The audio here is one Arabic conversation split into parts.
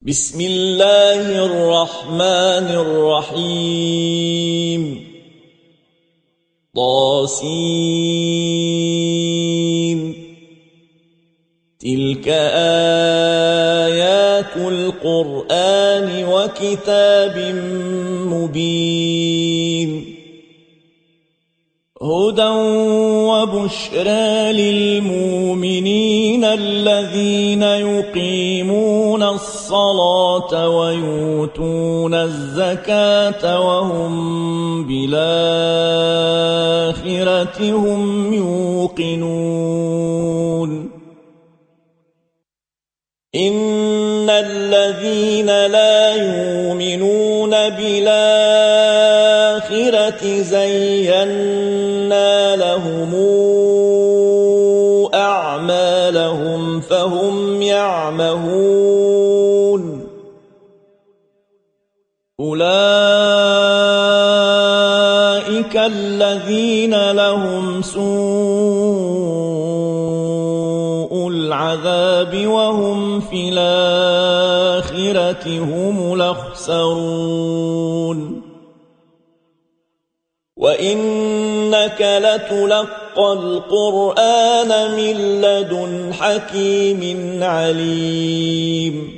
بسم الله الرحمن الرحيم طاسين تلك آيات القرآن وكتاب مبين هدى وبشرى للمؤمنين الذين يقيمون الصلاة ويؤتون الزكاة وهم بالآخرة هم يوقنون إن الذين لا يؤمنون بالآخرة زينا لهم أعمالهم فهم يعمهون أولئك الذين لهم سوء العذاب وهم في الآخرة هم الأخسرون وإنك لتلقى القرآن من لدن حكيم عليم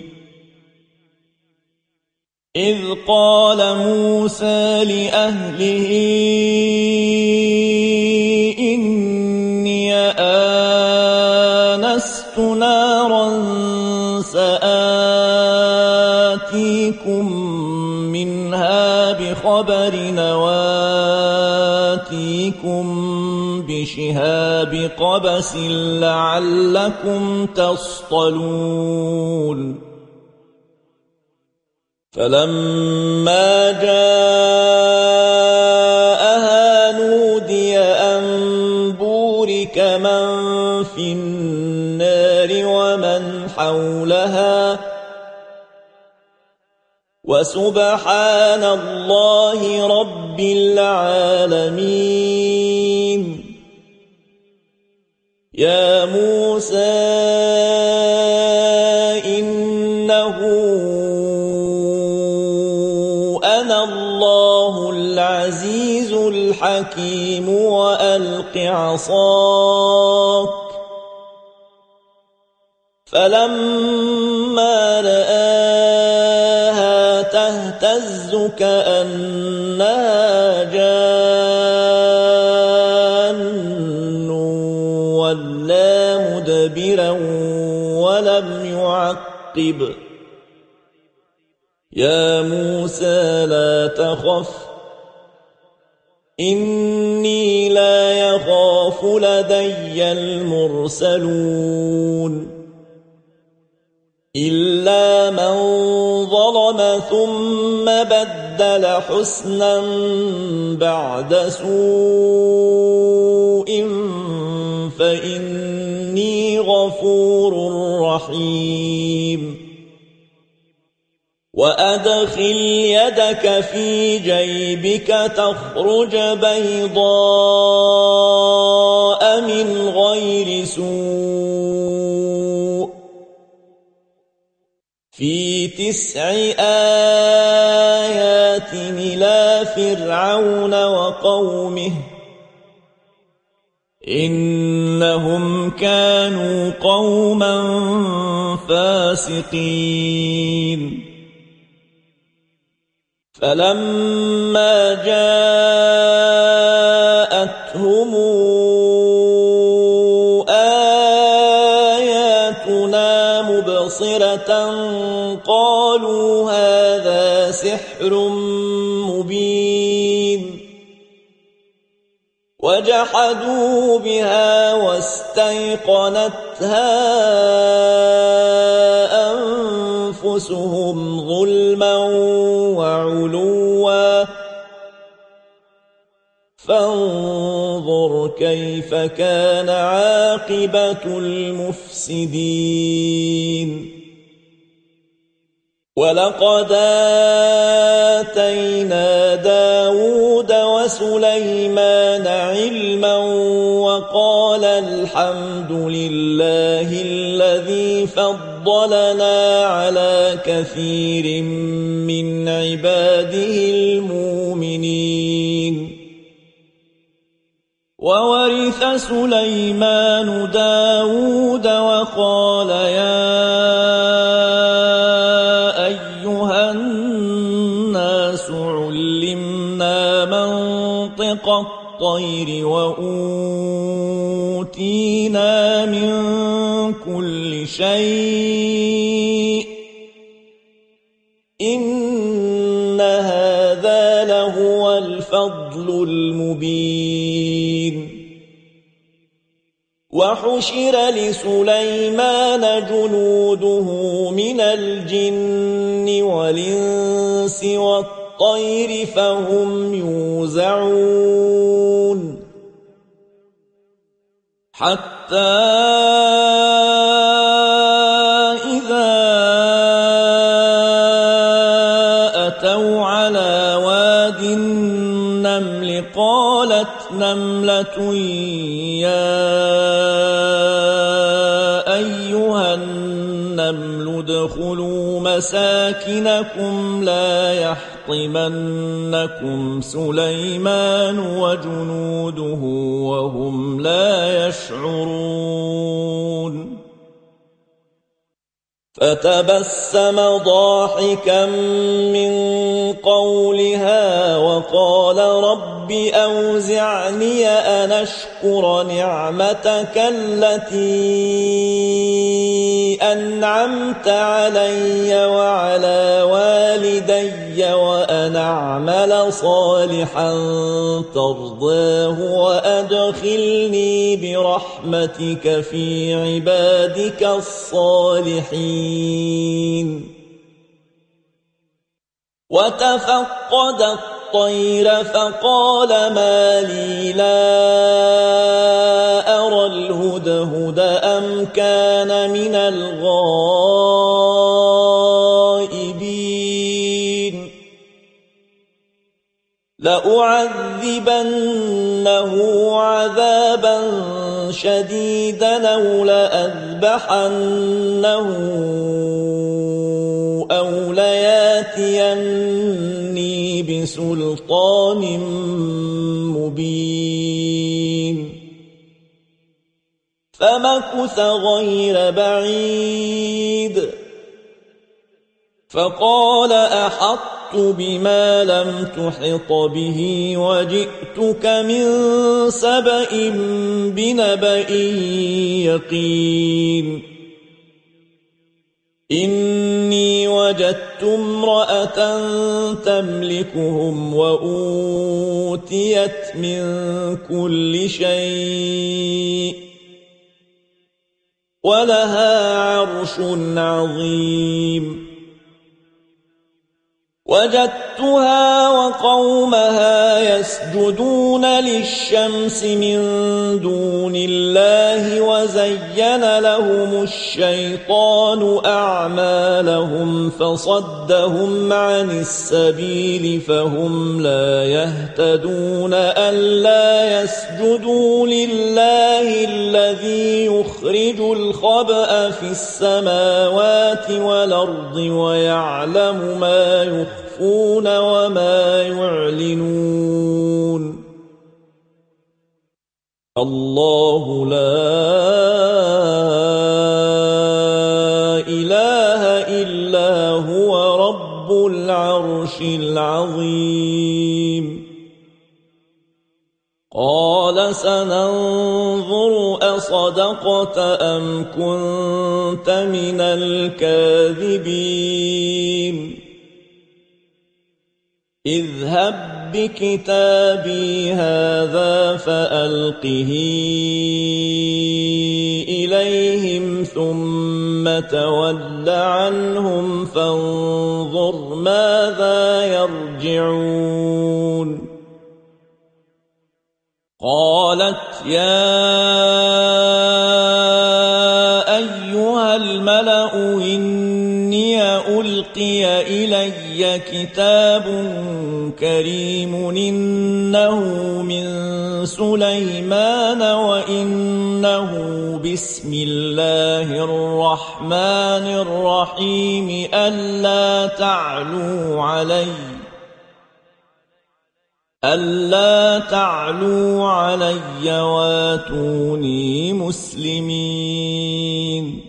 إذ قال موسى لأهله إني آنست نارا سآتيكم منها بخبر وآتيكم بشهاب قبس لعلكم تصطلون فلما جاءها نودي أن بورك من في النار ومن حولها وسبحان الله رب العالمين يا موسى إنه أنا الله العزيز الحكيم وألق عصاك فلما رآها تهتز كأنها جان ولا مدبرا ولم يعقب يا موسى لا تخف إني لا يخاف لدي المرسلون إلا من ظلم ثم بدل حسنا بعد سوء فإني غفور رحيم وأدخل يدك في جيبك تخرج بيضاء من غير سوء في 9 آيات إلى فرعون وقومه إنهم كانوا قوما فاسقين فلما جاءتهم آياتنا مبصرة قالوا هذا سحر مبين وجحدوا بها واستيقنتها أنفسهم ظلما وعلوا فانظر كيف كان عاقبة المفسدين ولقد آتينا داود وسليمان علما وقال الحمد لله الذي فضل فضلنا على كثير من عباده المؤمنين. وورث سليمان داود وقال يا أيها الناس علمنا منطق الطير وأوتينا من كل شيء إن هذا لهو الفضل المبين. وحشر لسليمان جنوده من الجن والإنس والطير فهم يوزعون حتى إذا أتوا على واد النمل قالت نملة يا أيها النمل ادخلوا مساكنكم لا يحطمنكم سليمان وجنوده وهم لا يشعرون. فتبسم ضاحكا من قولها وقال رب أوزعني أن أشكر نعمتك التي أنعمت علي وعلى والدي وأن أعمل صالحا ترضاه وأدخلني برحمتك في عبادك الصالحين. وتفقد الطير فقال ما لي لا أرى الهدهد أم كان من الغائبين. لأعذبنه عذابا شديدا أو لأذبحنه أو لياتيني بسلطان مبين. فمكث غير بعيد فقال أحطت بما لم تحط به وجئتك من سبأ بنبأ يقين. إني وجدت امرأة تملكهم وأوتيت من كل شيء ولها عرش عظيم. وجدتها وقومها يسجدون للشمس من دون الله وزين لهم الشيطان أعمالهم فصدهم عن السبيل فهم لا يهتدون. ألا يسجدوا لله الذي يخرج الخبأ في السماوات والأرض ويعلم ما يخفون وما يعلنون. الله لا إله إلا هو رب العرش العظيم. قال سننظر أصدقت أم كنت من الكاذبين. اذهب بكتابي هذا فألقه إليهم ثم تول عنهم فانظر ماذا يرجعون. قالت يا أيها الملأ إني ألقي ألقي إلي كتاب كريم إنه من سليمان وإنه بسم الله الرحمن الرحيم ألا تعلوا علي واتوني مسلمين.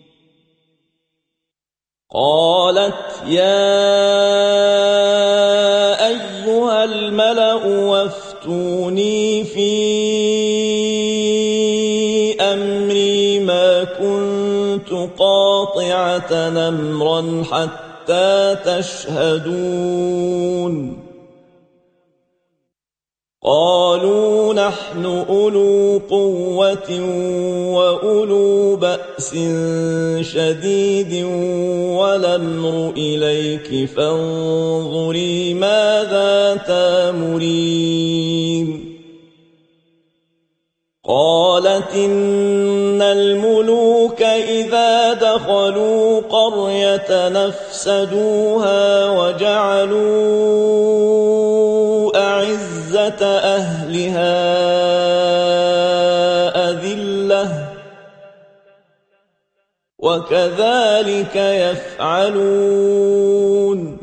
قالت يا أيها الملأ وافتوني في أمري ما كنت قاطعة أمرا حتى تشهدون. قالوا نحن أولو قوة وأولو بأس شديد والأمر إليك فانظري ماذا تأمرين. قالت إن الملوك إذا دخلوا قرية نفسدوها وجعلوا أعزة أهلها أذلة وكذلك يفعلون.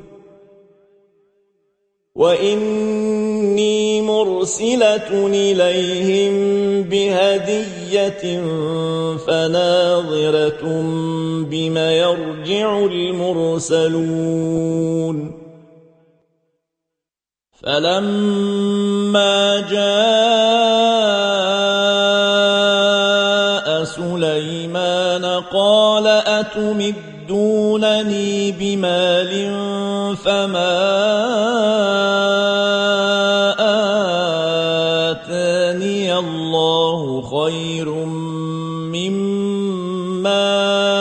وإني مرسلة إليهم بهدية فناظرة بما يرجع المرسلون. فلما جاء سليمان قال أتمدونني بمال فما آتاني الله خير مما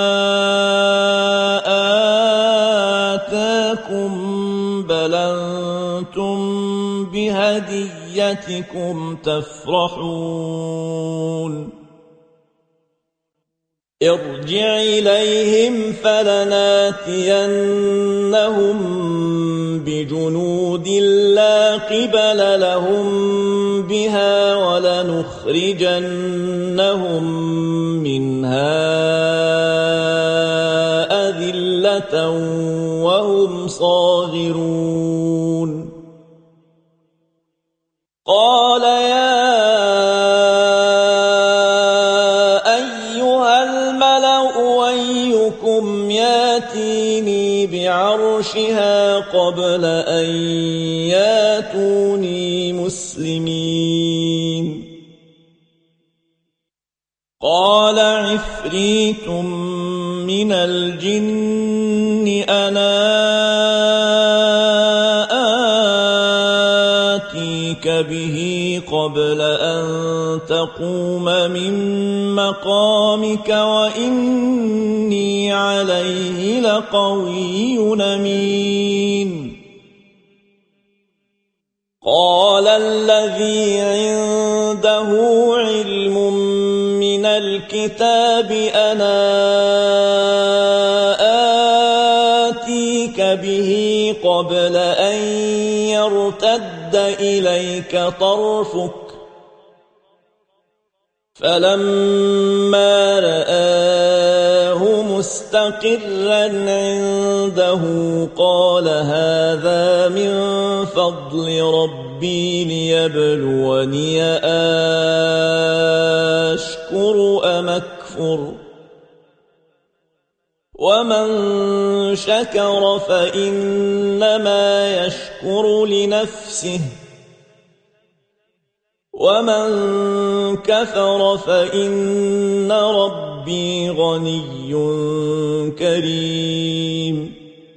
آتاكم بل أنتم بهديتكم تفرحون. ارجع إليهم فلناتينهم بجنود لا قبل لهم بها ولنخرجنهم منها أذلة وهم صاغرون. قال يا أيها الملأ أيكم ياتيني بعرشها قبل أن ياتوني مسلمين. قال عفريت من الجن أنا آتيك به قبل أن تقوم من مقامك وإني عليه لقوي أمين. قال الذي عنده علم من الكتاب أنا آتيك به قبل أن يرتد إليك طرفك فلما رآه مستقرا عنده قال هذا من فضل ربي ليبلوني أشكر أم أكفر ومن شكر فإنما يشكر لنفسه ومن كفر فإن ربي غني كريم.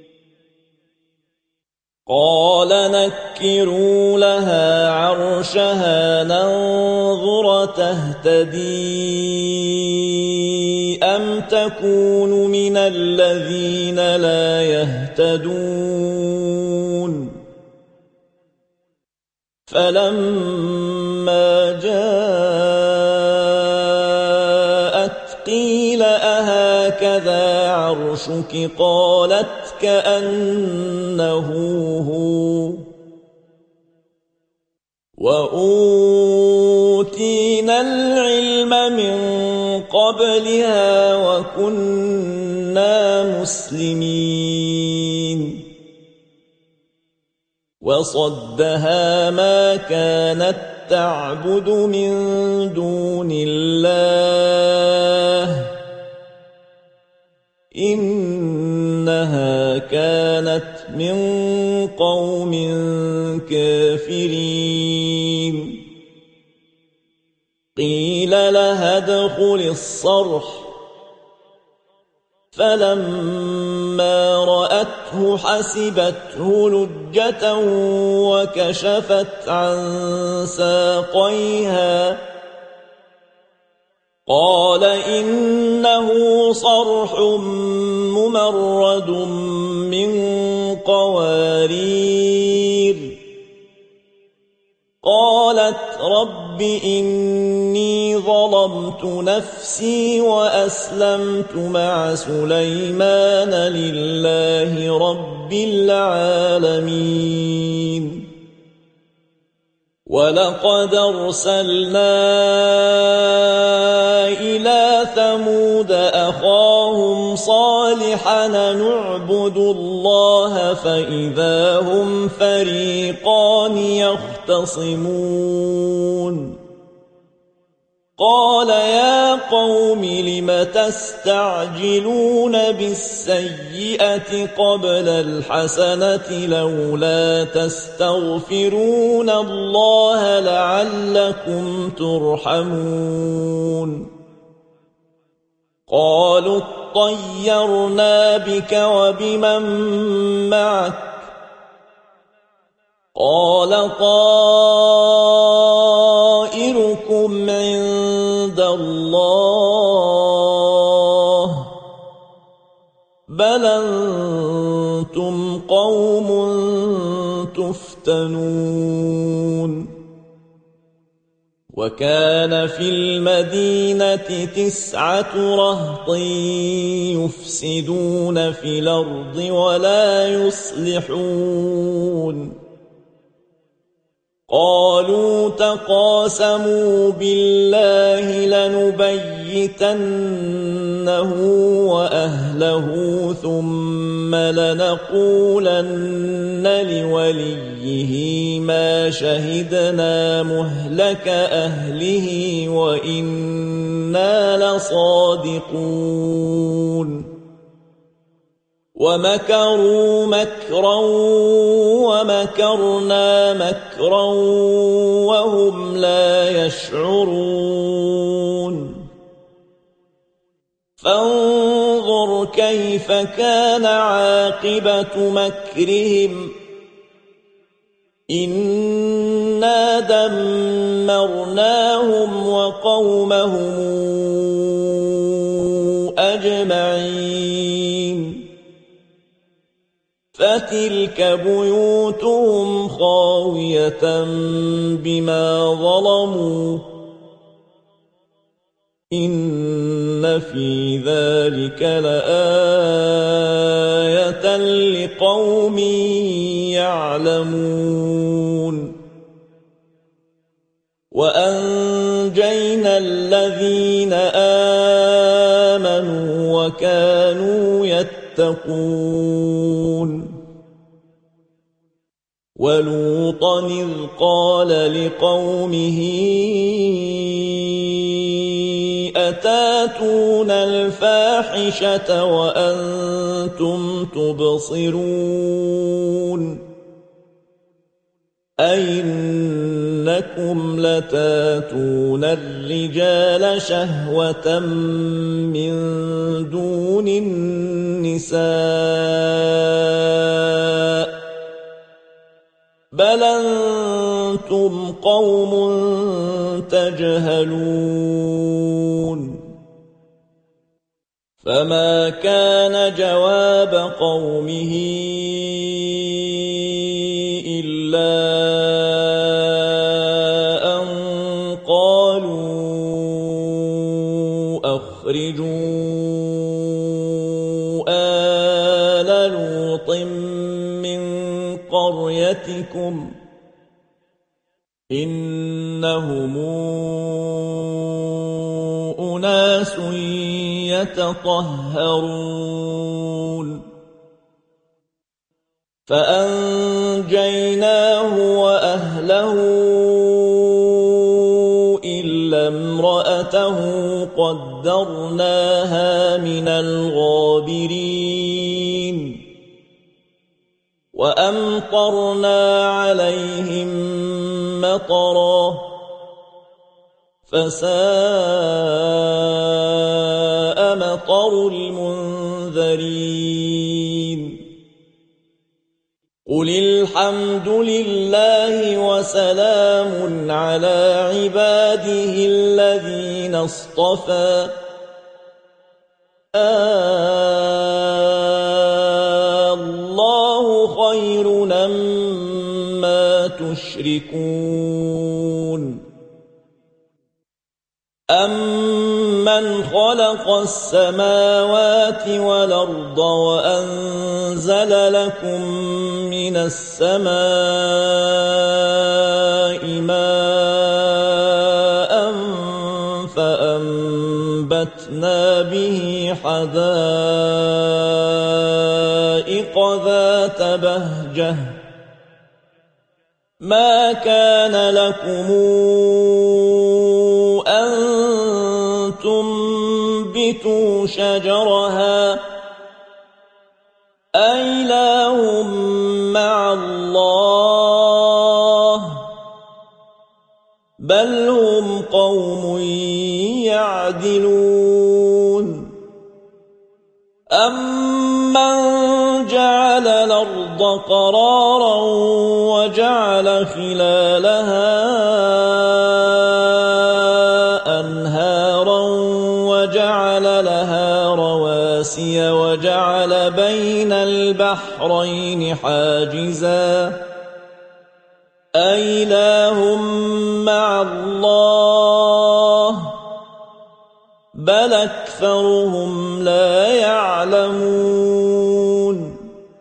قال نكروا لها عرشها ننظر تهتدي أم تكون من الذين لا يهتدون. فلما جاءت قيل أهكذا عرشك قالت كأنه هو وأوتينا العلم من قبلها وكنا مسلمين وصدها ما كانت تعبد من دون الله إنها كانت من قوم كافرين قيل لها ادخل الصرح فلما رأته حسبته لجة وكشفت عن ساقيها قال إنه صرح ممرد من قوارير قالت رب إني ظلمت نفسي وأسلمت مع سليمان لله رب العالمين ولقد أرسلنا إلى ثمود أخاهم صالحا نعبد الله فإذا هم فريقان يختصمون قال يا قوم لم تستعجلون بالسيئة قبل الحسنة لولا تستغفرون الله لعلكم ترحمون قالوا اطيرنا بك وبمن معك قال طائركم عند الله بل أنتم قوم تفتنون وكان في المدينة 9 رهط يفسدون في الأرض ولا يصلحون قالوا تقاسموا بالله لنبيتنه وأهله ثم لنقولن لوليه ما شهدنا مهلك أهله وإنا لصادقون ومكروا مكرا ومكرنا مكرا وهم لا يشعرون فانظر كيف كان عاقبة مكرهم إنا دمرناهم وقومهم أجمعين فتلك بيوتهم خاوية بما ظلموا إن في ذلك لآية لقوم يعلمون وأنجينا الذين آمنوا وكانوا يتقون ولوطا إذ قال لقومه أتاتون الفاحشة وأنتم تبصرون أئنكم لتاتون الرجال شهوة من دون النساء بل أنتم قوم تجهلون فما كان جواب قومه إلا أن قالوا أخرجوا آل لوط من قريتكم إنهم أناس يتطهرون فأنجيناه وأهله إلا امرأته قدرناها من الغابرين وأمطرنا عليهم مطرا فساء مطر المنذرين قل الحمد لله وسلام على عباده الذين اصطفى الله خير أما تشركون أَمَّنْ خَلَقَ السَّمَاوَاتِ وَالْأَرْضَ وَأَنزَلَ لَكُم مِّنَ السَّمَاءِ مَاءً فَأَنبَتْنَا بِهِ حَدَائِقَ ذَاتَ بَهْجَةٍ مَا كَانَ لَكُمْ أَن تنبتوا شجرها أإله مع الله بل هم قوم يعدلون أمن جعل الأرض قرارا وجعل خلالها أنهارا وجعل لها رواسي وجعل بين البحرين حاجزا أإله مع الله بل أكثرهم لا يعلمون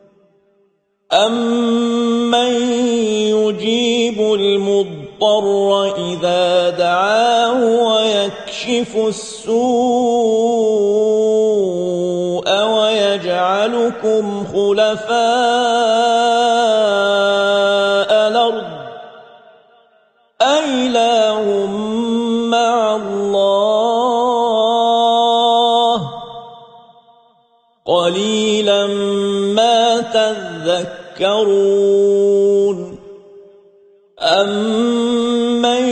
أمن يجيب المضطر إذا دعاه ويكشف السوء ويجعلكم خلفاء الأرض أإله مع الله قليلا ما تذكرون أمن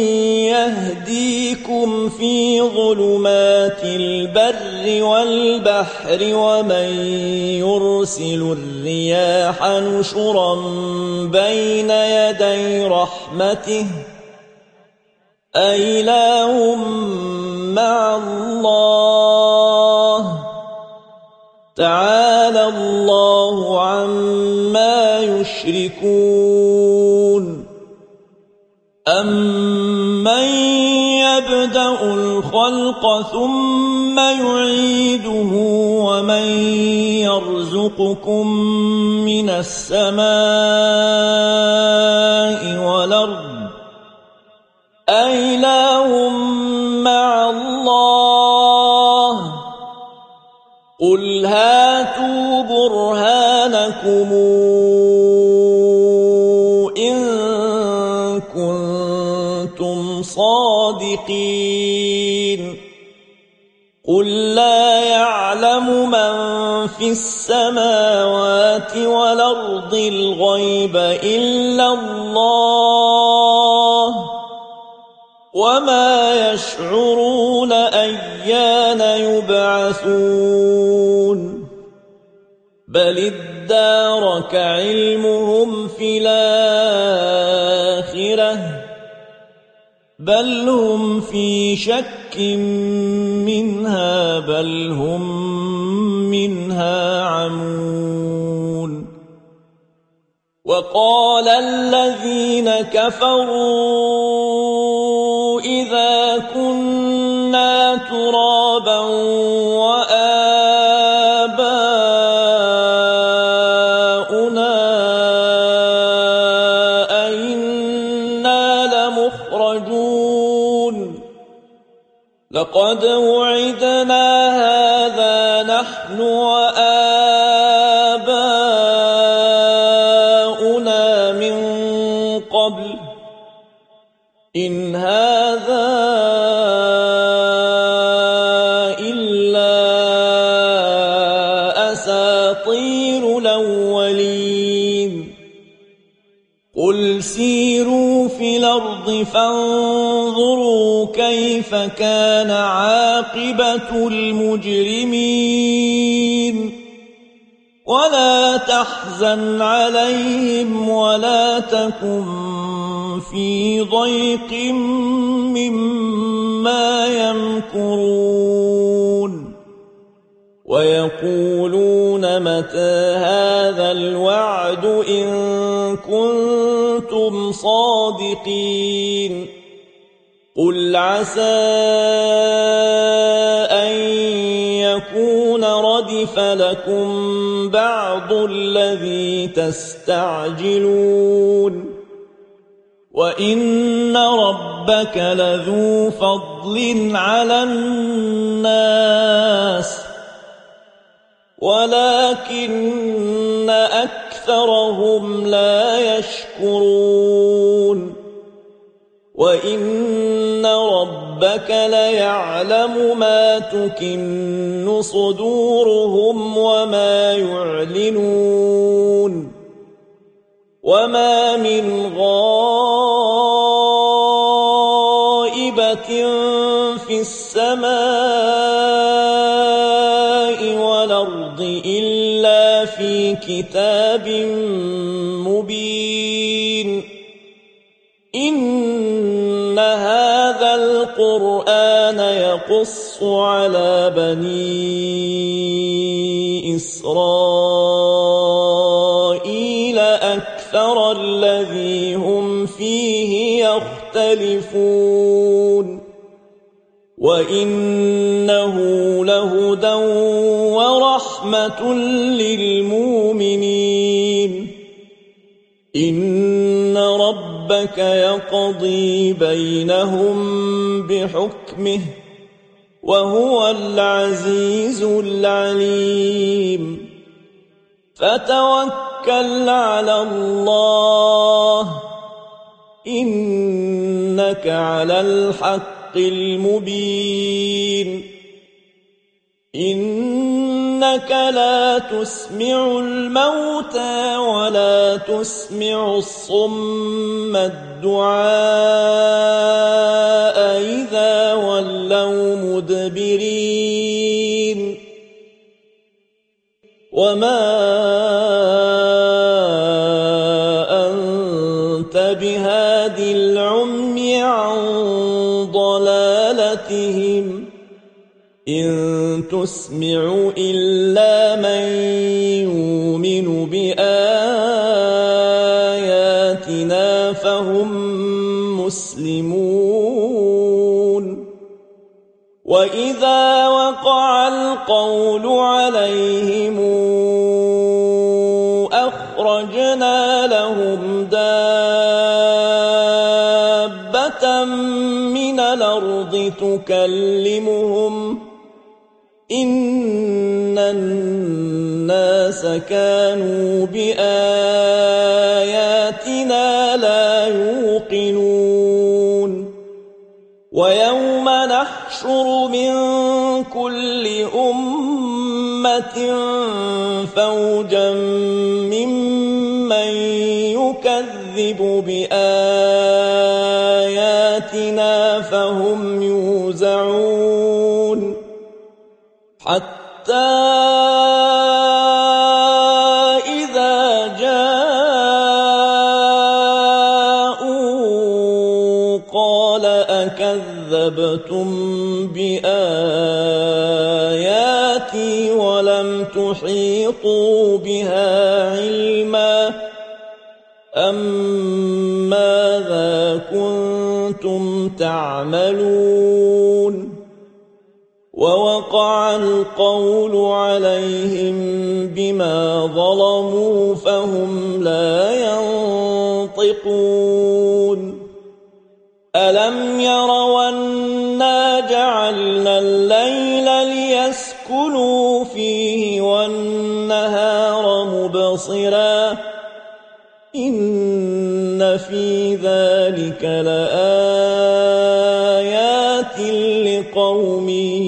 يهديكم في ظلمات البر والبحر ومن يرسل الرياح نشرا بين يدي رحمته أإله مع الله تعالى الله عما يشركون أمن يبدأ الخلق ثم يعيده ومن يرزقكم من السماء والأرض أإله مع الله قل هاتوا برهانكم إن كنتم صادقين قل لا يعلم من في السماوات والأرض الغيب إلا الله وما يشعرون أيان يبعثون بل ادارك علمهم في الآخرة بل هم في شك منها بل هم منها عمون وقال الذين كفروا إذا كنا ترابا وآباؤنا لقد وعدنا هذا نحن وآباؤنا من قبل إن هذا إلا أساطير الأولين قل سيروا في الأرض فانظروا كيف كان عاقبة المجرمين ولا تحزن عليهم ولا تكن في ضيق مما يمكرون ويقولون متى هذا الوعد إن كنتم صادقين قل عسى أن يكون ردف لكم بعض الذي تستعجلون وإن ربك لذو فضل على الناس ولكن أكثرهم لا يشكرون وإن ربك ليعلم ما تكن صدورهم وما يعلنون وما من غائبة في السماء والأرض إلا في كتاب مبين إن هذا القرآن يقص على بني إسرائيل أكثر الذي هم فيه يختلفون وإنه لهدى ورحمة للمؤمنين إن ربك يقضي بينهم بحكمه وهو العزيز العليم فتوكل على الله إنك على الحق المبين إنك لا تسمع الموتى ولا تسمع الصم الدعاء إذا ولوا مدبرين وما أنت بهاد العمي عن ضلالتهم إن تسمع إلا من يؤمن بآياتنا فهم مسلمون وإذا وقع القول عليهم أخرجنا لهم دابة من الأرض تكلمهم إن الناس كانوا بآياتنا لا يوقنون ويوم نحشر من كل أمة فوجا ممن يكذب بآياتنا فهم يوزعون حتى إذا جاءوا قال أكذبتم بآياتي ولم تحيطوا بها علما أم ماذا كنتم تعملون ووقع القول عليهم بما ظلموا فهم لا ينطقون ألم يروا أنا جعلنا منتصرا إن في ذلك لآيات لقوم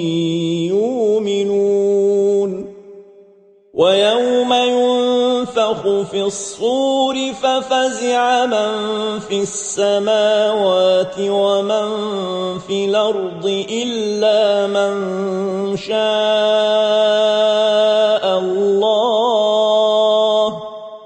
يؤمنون ويوم ينفخ في الصور ففزع من في السماوات ومن في الأرض إلا من شاء الله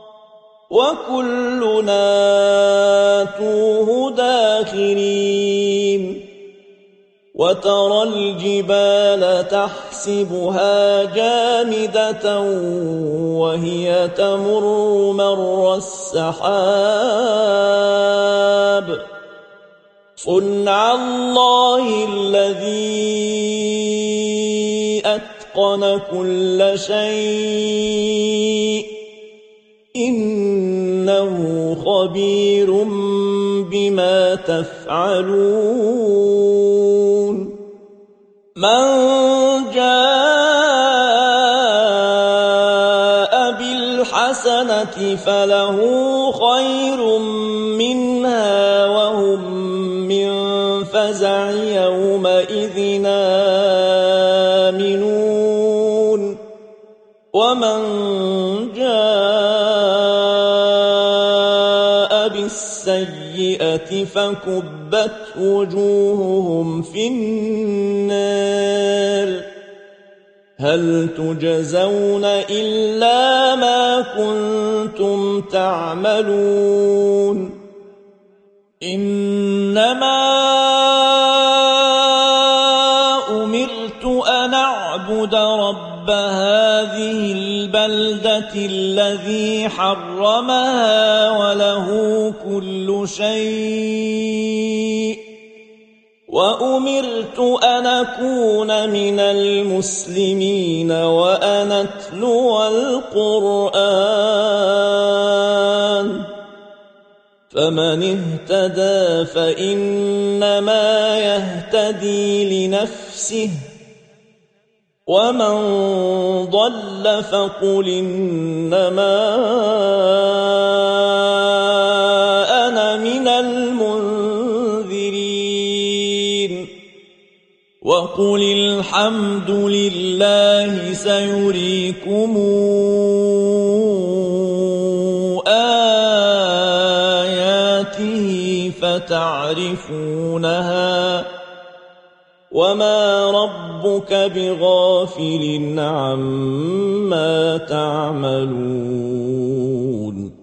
وكلنا آتوه داخرين وترى الجبال تحسبها جامدة وهي تمر مر السحاب صنع الله الذي أتقن كل شيء إنه خبير بما تفعلون من جاء بالحسنة فله خير منها وهم من فزع يومئذ آمنون ومن جاء بالسيئة فكبت وجوههم في النار هل تجزون إلا ما كنتم تعملون إنما أمرت أن أعبد رب هذه البلدة الذي حرمها وله كل شيء وأمرت أن أكون من المسلمين وأن أتلو القرآن فمن اهتدى فإنما يهتدي لنفسه ومن ضل فقل إنما أنا من المنذرين وقل الحمد لله سيريكم آياته فتعرفونها وما ربك بغافل عما تعملون